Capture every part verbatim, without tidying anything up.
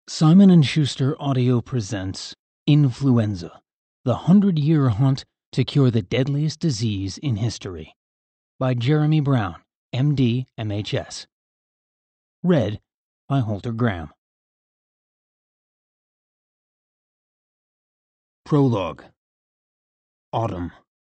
Simon and Schuster Audio presents Influenza: The Hundred-Year Hunt to Cure the Deadliest Disease in History by Jeremy Brown, M D, M H S. Read by Holter Graham. Prologue. Autumn.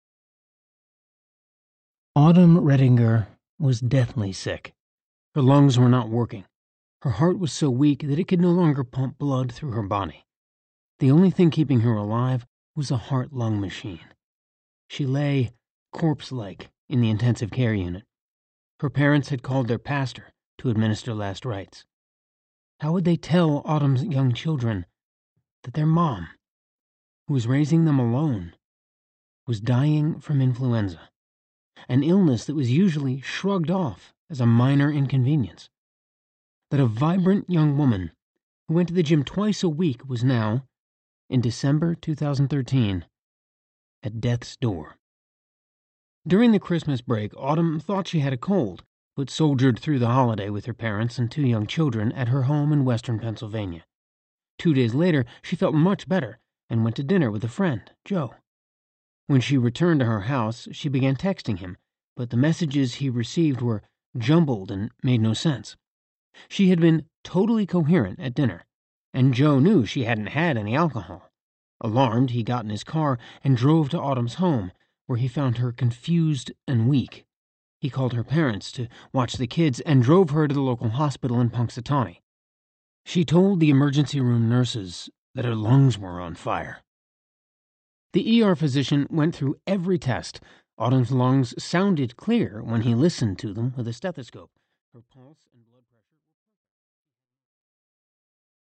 Autumn Redinger was deathly sick. Her lungs were not working. Her heart was so weak that it could no longer pump blood through her body. The only thing keeping her alive was a heart-lung machine. She lay, corpse-like, in the intensive care unit. Her parents had called their pastor to administer last rites. How would they tell Autumn's young children that their mom, who was raising them alone, was dying from influenza, an illness that was usually shrugged off as a minor inconvenience? That a vibrant young woman who went to the gym twice a week was now, in December two thousand thirteen, at death's door. During the Christmas break, Autumn thought she had a cold, but soldiered through the holiday with her parents and two young children at her home in western Pennsylvania. Two days later, she felt much better and went to dinner with a friend, Joe. When she returned to her house, she began texting him, but the messages he received were jumbled and made no sense. She had been totally coherent at dinner, and Joe knew she hadn't had any alcohol. Alarmed, he got in his car and drove to Autumn's home, where he found her confused and weak. He called her parents to watch the kids and drove her to the local hospital in Punxsutawney. She told the emergency room nurses that her lungs were on fire. The E R physician went through every test. Autumn's lungs sounded clear when he listened to them with a stethoscope. Her pulse and blood